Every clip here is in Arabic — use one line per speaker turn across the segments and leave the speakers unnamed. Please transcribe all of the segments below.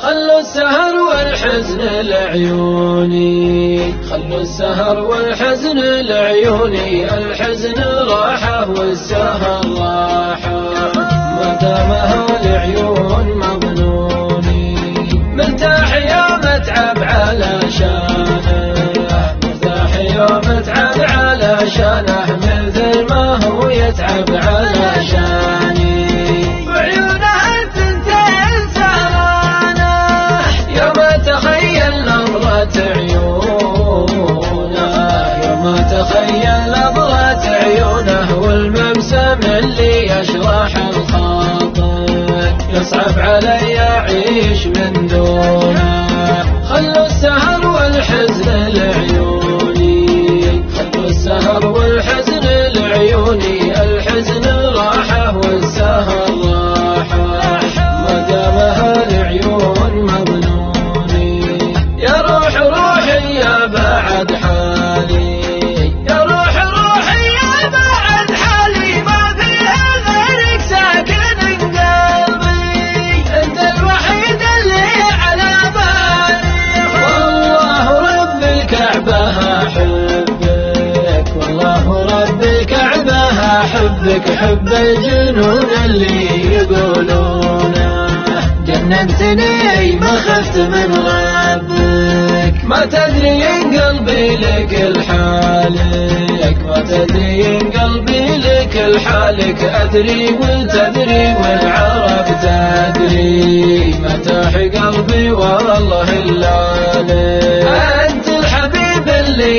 خلوا السهر والحزن لعيوني، خلوا السهر والحزن لعيوني، الحزن راحة والسهر راحة، ما دامها العيون مظنوني، مرتاح يوم اتعب علشانه، مرتاح يوم اتعب علشانه، مثل ما هو يتعب علشاني، وعيونها الثنتين سهرانه، يوم اتخيل نظرة عيونه، يوم اتخيل نظرة عيونه، والمبسم اللي يشرح الخاطر، يصعب علي اعيش من دونه. خلوا السهر والحزن لعيوني، خلوا السهر والحزن لعيوني، الحزن راحة والسهر راحة، ما دامها العيون مظنوني، يا روح روحي يا بعد حالي، يا روح روحي يا بعد حالي، ما فيها غيرك ساكن قلبي، انت الوحيد اللي على بالي، والله رب الكعبة احبك، والله رب الكعبة احبك، حب الجنون اللي يقولونه، جننتني ما خفت من ربك، ما تدري ان قلبي لك الحالك، ما تدري ان قلبي لك الحالك، ادري وتدري والعرب تدري، متاح قلبي والله الا لك، انت الحبيب اللي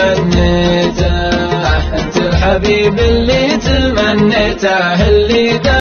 تمنيته، انت الحبيب اللي تمنيته، اللي